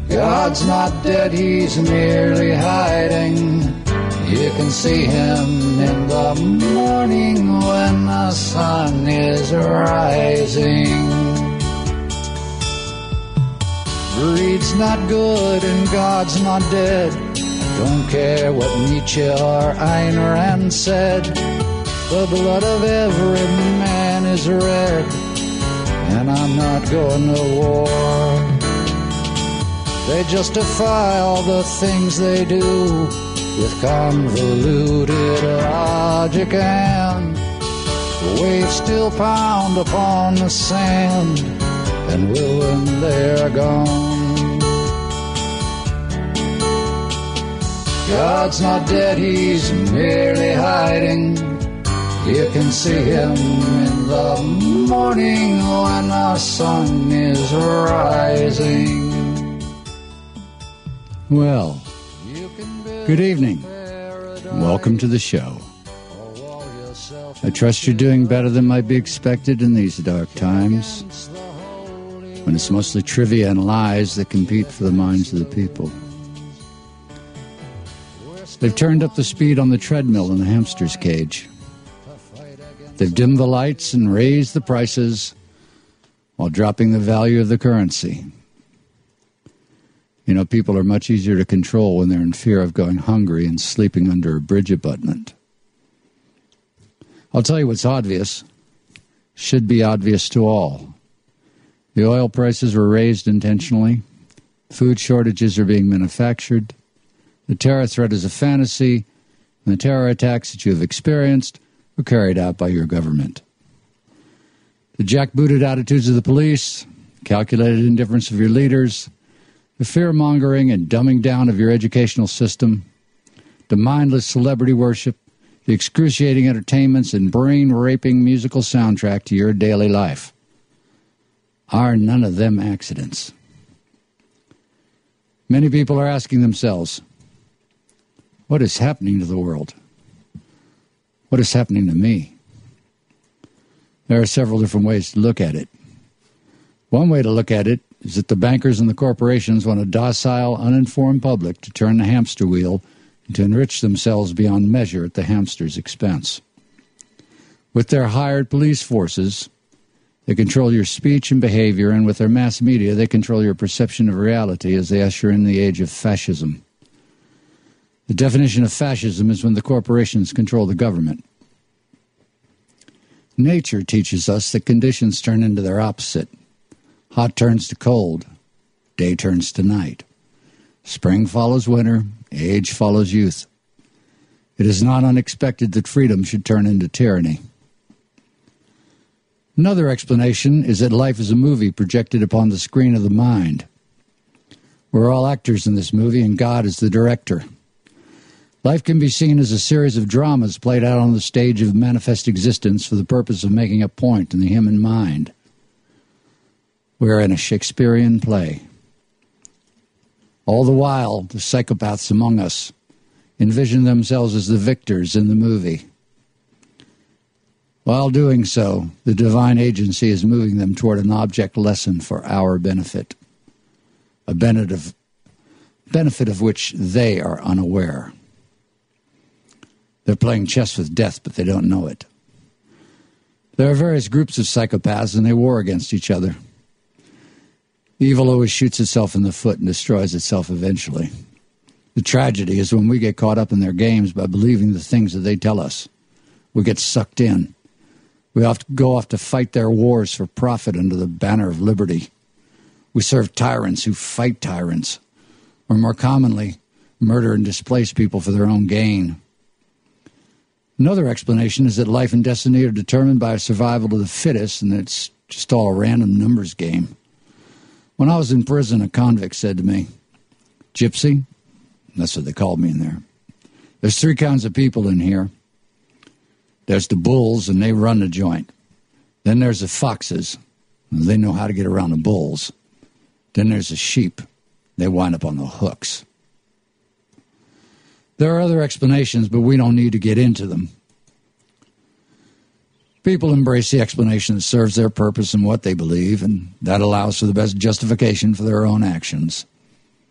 God's not dead, he's merely hiding. You can see him in the morning when the sun is rising. Greed's not good and God's not dead. Don't care what Nietzsche or Ayn Rand said. The blood of every man is red, and I'm not going to war. They justify all the things they do with convoluted logic, and the waves still pound upon the sand and will when they're gone. God's not dead, he's merely hiding. You can see him in the morning when the sun is rising. Well, good evening. Welcome to the show. I trust you're doing better than might be expected in these dark times, when it's mostly trivia and lies that compete for the minds of the people. They've turned up the speed on the treadmill in the hamster's cage. They've dimmed the lights and raised the prices while dropping the value of the currency. You know, people are much easier to control when they're in fear of going hungry and sleeping under a bridge abutment. I'll tell you what's obvious. Should be obvious to all. The oil prices were raised intentionally. Food shortages are being manufactured. The terror threat is a fantasy, and the terror attacks that you have experienced were carried out by your government. The jackbooted attitudes of the police, calculated indifference of your leaders, the fear-mongering and dumbing down of your educational system, the mindless celebrity worship, the excruciating entertainments and brain-raping musical soundtrack to your daily life. Are none of them accidents? Many people are asking themselves, what is happening to the world? What is happening to me? There are several different ways to look at it. One way to look at it is that the bankers and the corporations want a docile, uninformed public to turn the hamster wheel and to enrich themselves beyond measure at the hamster's expense. With their hired police forces, they control your speech and behavior, and with their mass media, they control your perception of reality as they usher in the age of fascism. The definition of fascism is when the corporations control the government. Nature teaches us that conditions turn into their opposite. Hot turns to cold. Day turns to night. Spring follows winter. Age follows youth. It is not unexpected that freedom should turn into tyranny. Another explanation is that life is a movie projected upon the screen of the mind. We're all actors in this movie, and God is the director. Life can be seen as a series of dramas played out on the stage of manifest existence for the purpose of making a point in the human mind. We're in a Shakespearean play. All the while, the psychopaths among us envision themselves as the victors in the movie. While doing so, the divine agency is moving them toward an object lesson for our benefit, a benefit of which they are unaware. They're playing chess with death, but they don't know it. There are various groups of psychopaths, and they war against each other. Evil always shoots itself in the foot and destroys itself eventually. The tragedy is when we get caught up in their games by believing the things that they tell us. We get sucked in. We have to go off to fight their wars for profit under the banner of liberty. We serve tyrants who fight tyrants, or more commonly, murder and displace people for their own gain. Another explanation is that life and destiny are determined by survival of the fittest, and it's just all a random numbers game. When I was in prison, a convict said to me, "Gypsy," that's what they called me in there, "there's three kinds of people in here. There's the bulls, and they run the joint. Then there's the foxes, and they know how to get around the bulls. Then there's the sheep. They wind up on the hooks." There are other explanations, but we don't need to get into them. People embrace the explanation that serves their purpose and what they believe, and that allows for the best justification for their own actions.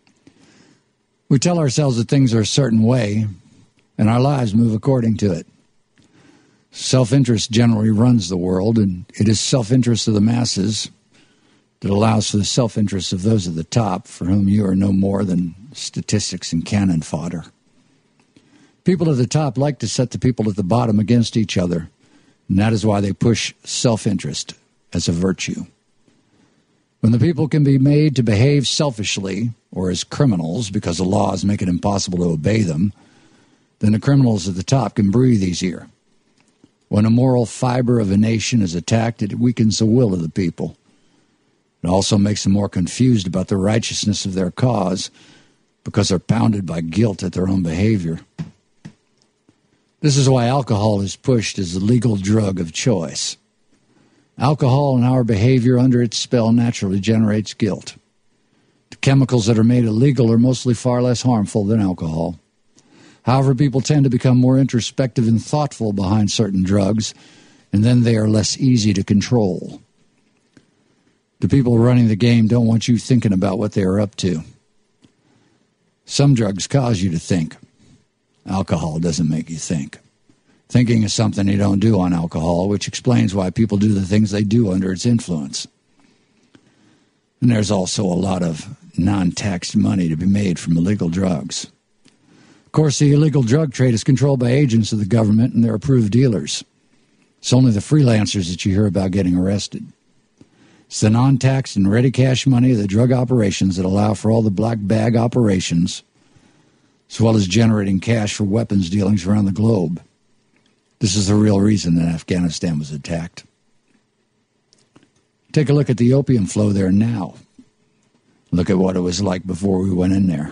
We tell ourselves that things are a certain way, and our lives move according to it. Self-interest generally runs the world, and it is self-interest of the masses that allows for the self-interest of those at the top, for whom you are no more than statistics and cannon fodder. People at the top like to set the people at the bottom against each other, and that is why they push self-interest as a virtue. When the people can be made to behave selfishly or as criminals because the laws make it impossible to obey them, then the criminals at the top can breathe easier. When a moral fiber of a nation is attacked, it weakens the will of the people. It also makes them more confused about the righteousness of their cause because they're pounded by guilt at their own behavior. This is why alcohol is pushed as the legal drug of choice. Alcohol and our behavior under its spell naturally generates guilt. The chemicals that are made illegal are mostly far less harmful than alcohol. However, people tend to become more introspective and thoughtful behind certain drugs, and then they are less easy to control. The people running the game don't want you thinking about what they are up to. Some drugs cause you to think. Alcohol doesn't make you think. Thinking is something you don't do on alcohol, which explains why people do the things they do under its influence. And there's also a lot of non-taxed money to be made from illegal drugs. Of course, the illegal drug trade is controlled by agents of the government and their approved dealers. It's only the freelancers that you hear about getting arrested. It's the non-taxed and ready cash money of the drug operations that allow for all the black bag operations, as well as generating cash for weapons dealings around the globe. This is the real reason that Afghanistan was attacked. Take a look at the opium flow there now. Look at what it was like before we went in there.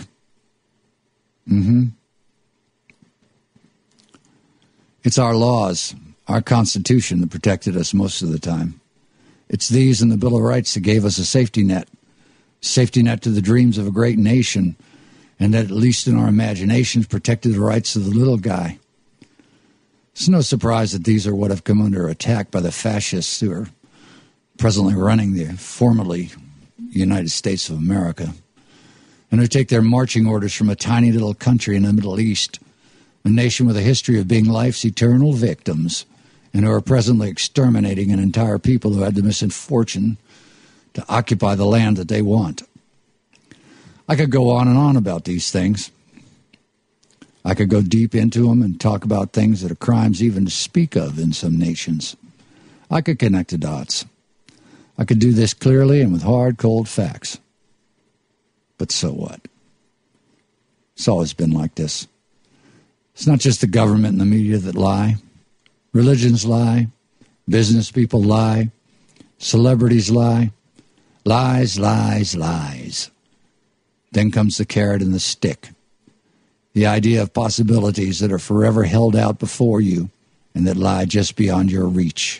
It's our laws, our Constitution that protected us most of the time. It's these and the Bill of Rights that gave us a safety net to the dreams of a great nation, and that, at least in our imaginations, protected the rights of the little guy. It's no surprise that these are what have come under attack by the fascists who are presently running the formerly United States of America, and who take their marching orders from a tiny little country in the Middle East, a nation with a history of being life's eternal victims, and who are presently exterminating an entire people who had the misfortune to occupy the land that they want. I could go on and on about these things. I could go deep into them and talk about things that are crimes even to speak of in some nations. I could connect the dots. I could do this clearly and with hard, cold facts. But so what? It's always been like this. It's not just the government and the media that lie. Religions lie. Business people lie. Celebrities lie. Lies, lies, lies. Then comes the carrot and the stick. The idea of possibilities that are forever held out before you and that lie just beyond your reach.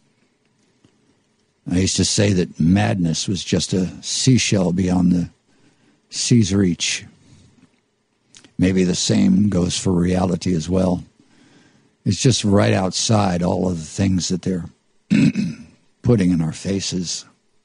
I used to say that madness was just a seashell beyond the sea's reach. Maybe the same goes for reality as well. It's just right outside all of the things that they're putting in our faces.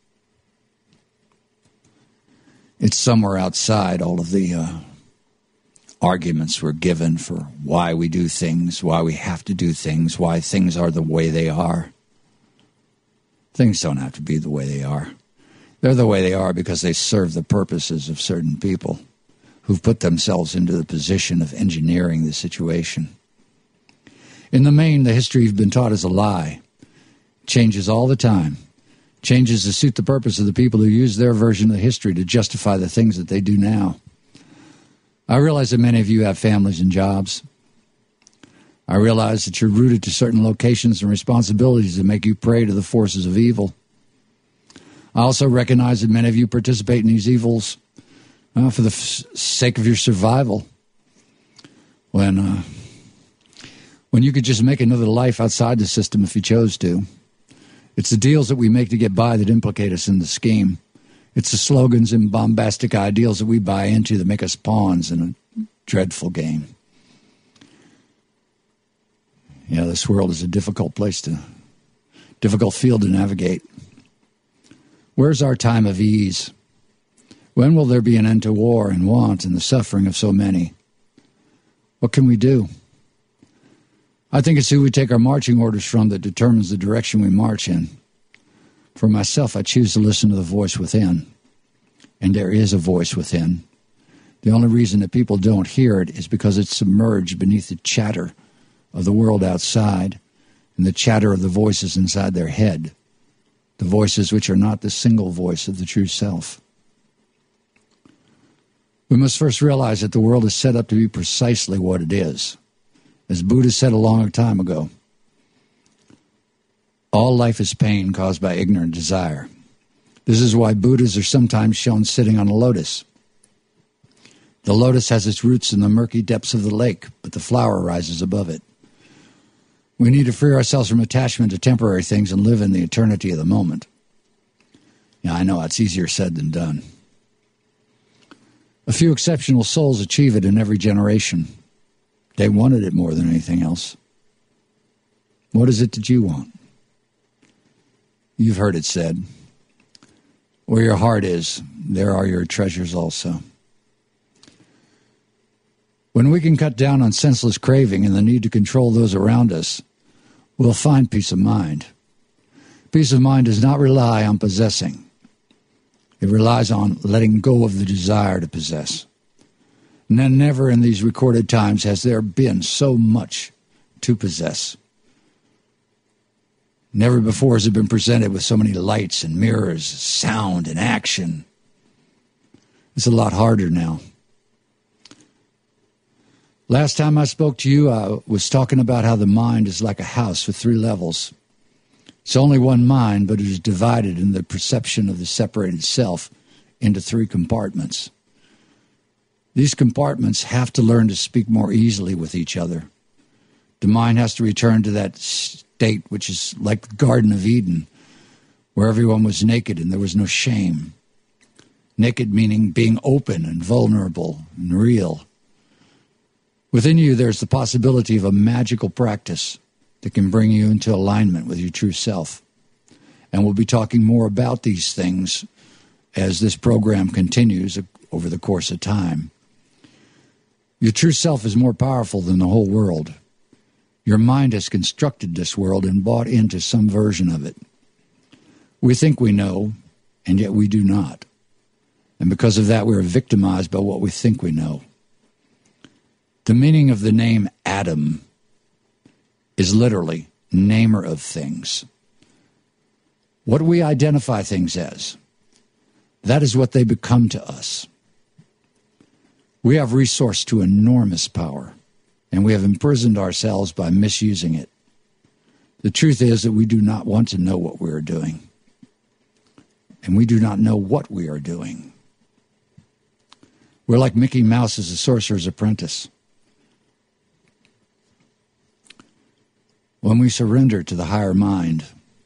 It's somewhere outside all of the arguments were given for why we do things, why we have to do things, why things are the way they are. Things don't have to be the way they are. They're the way they are because they serve the purposes of certain people who've put themselves into the position of engineering the situation. In the main, the history you've been taught is a lie. It changes all the time. It changes to suit the purpose of the people who use their version of history to justify the things that they do now. I realize that many of you have families and jobs. I realize that you're rooted to certain locations and responsibilities that make you prey to the forces of evil. I also recognize that many of you participate in these evils for the sake of your survival. When you could just make another life outside the system if you chose to. It's the deals that we make to get by that implicate us in the scheme. It's the slogans and bombastic ideals that we buy into that make us pawns in a dreadful game. Yeah, this world is a difficult field to navigate. Where's our time of ease? When will there be an end to war and want and the suffering of so many? What can we do? I think it's who we take our marching orders from that determines the direction we march in. For myself, I choose to listen to the voice within. And there is a voice within. The only reason that people don't hear it is because it's submerged beneath the chatter of the world outside and the chatter of the voices inside their head, the voices which are not the single voice of the true self. We must first realize that the world is set up to be precisely what it is. As Buddha said a long time ago, all life is pain caused by ignorant desire. This is why Buddhas are sometimes shown sitting on a lotus. The lotus has its roots in the murky depths of the lake, but the flower rises above it. We need to free ourselves from attachment to temporary things and live in the eternity of the moment. Yeah, I know, it's easier said than done. A few exceptional souls achieve it in every generation. They wanted it more than anything else. What is it that you want? You've heard it said, where your heart is, there are your treasures also. When we can cut down on senseless craving and the need to control those around us, we'll find peace of mind. Peace of mind does not rely on possessing. It relies on letting go of the desire to possess. And then never in these recorded times has there been so much to possess. Never before has it been presented with so many lights and mirrors, sound and action. It's a lot harder now. Last time I spoke to you, I was talking about how the mind is like a house with 3 levels. It's only one mind, but it is divided in the perception of the separated self into 3 compartments. These compartments have to learn to speak more easily with each other. The mind has to return to that state which is like the Garden of Eden, where everyone was naked and there was no shame. Naked meaning being open and vulnerable and real. Within you, there's the possibility of a magical practice that can bring you into alignment with your true self. And we'll be talking more about these things as this program continues over the course of time. Your true self is more powerful than the whole world. Your mind has constructed this world and bought into some version of it. We think we know, and yet we do not. And because of that, we are victimized by what we think we know. The meaning of the name Adam is literally namer of things. What we identify things as, that is what they become to us. We have resource to enormous power, and we have imprisoned ourselves by misusing it. The truth is that we do not want to know what we are doing, and we do not know what we are doing. We're like Mickey Mouse as a sorcerer's apprentice. When we surrender to the higher mind,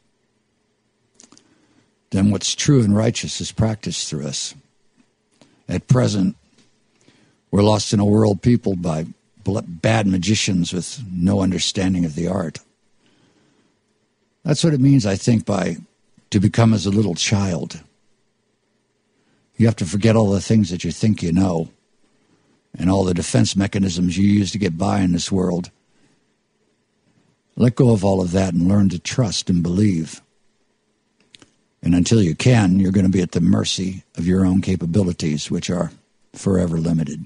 then what's true and righteous is practiced through us. At present, we're lost in a world peopled by bad magicians with no understanding of the art. That's what it means, I think, by to become as a little child. You have to forget all the things that you think you know and all the defense mechanisms you use to get by in this world. Let go of all of that and learn to trust and believe. And until you can, you're going to be at the mercy of your own capabilities, which are forever limited.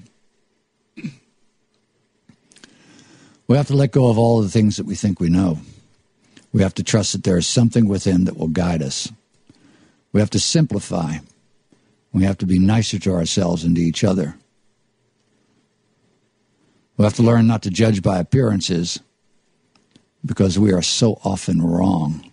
We have to let go of all of the things that we think we know. We have to trust that there is something within that will guide us. We have to simplify. We have to be nicer to ourselves and to each other. We have to learn not to judge by appearances, because we are so often wrong.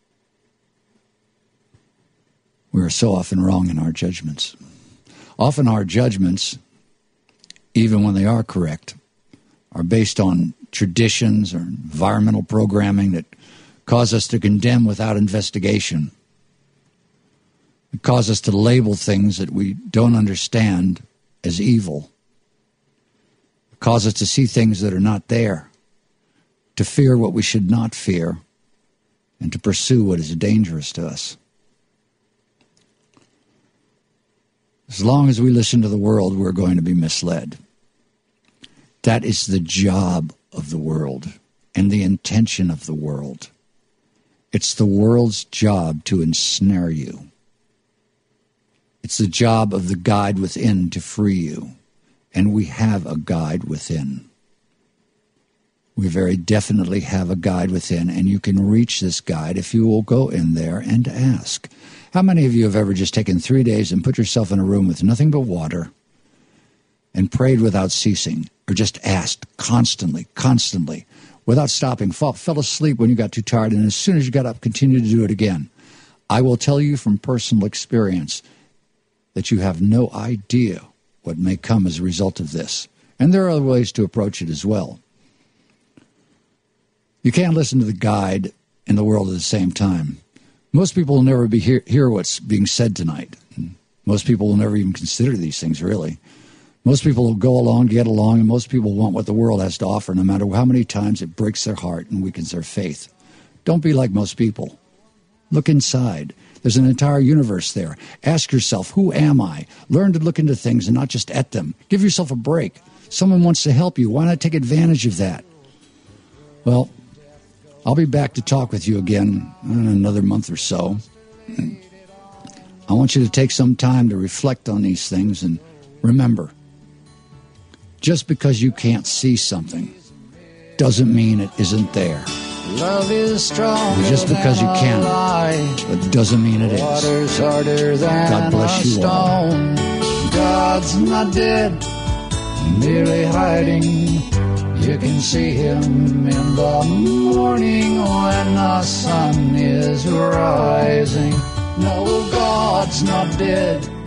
We are so often wrong in our judgments. Often our judgments, even when they are correct, are based on traditions or environmental programming that cause us to condemn without investigation. It causes us to label things that we don't understand as evil. It causes us to see things that are not there, to fear what we should not fear, and to pursue what is dangerous to us. As long as we listen to the world, we're going to be misled. That is the job of the world and the intention of the world. It's the world's job to ensnare you. It's the job of the guide within to free you. And we have a guide within. We very definitely have a guide within, and you can reach this guide if you will go in there and ask. How many of you have ever just taken 3 days and put yourself in a room with nothing but water and prayed without ceasing, or just asked constantly, without stopping, fell asleep when you got too tired, and as soon as you got up, continued to do it again? I will tell you from personal experience that you have no idea what may come as a result of this. And there are other ways to approach it as well. You can't listen to the guide and the world at the same time. Most people will never hear what's being said tonight. Most people will never even consider these things, really. Most people will go along, get along, and most people want what the world has to offer, no matter how many times it breaks their heart and weakens their faith. Don't be like most people. Look inside. There's an entire universe there. Ask yourself, who am I? Learn to look into things and not just at them. Give yourself a break. Someone wants to help you. Why not take advantage of that? Well, I'll be back to talk with you again in another month or so. I want you to take some time to reflect on these things and remember, just because you can't see something doesn't mean it isn't there. Love is strong. Just because you can, but doesn't mean it is. Water's harder than God bless you all. God's not dead, merely hiding. You can see him in the morning when the sun is rising. No, God's not dead.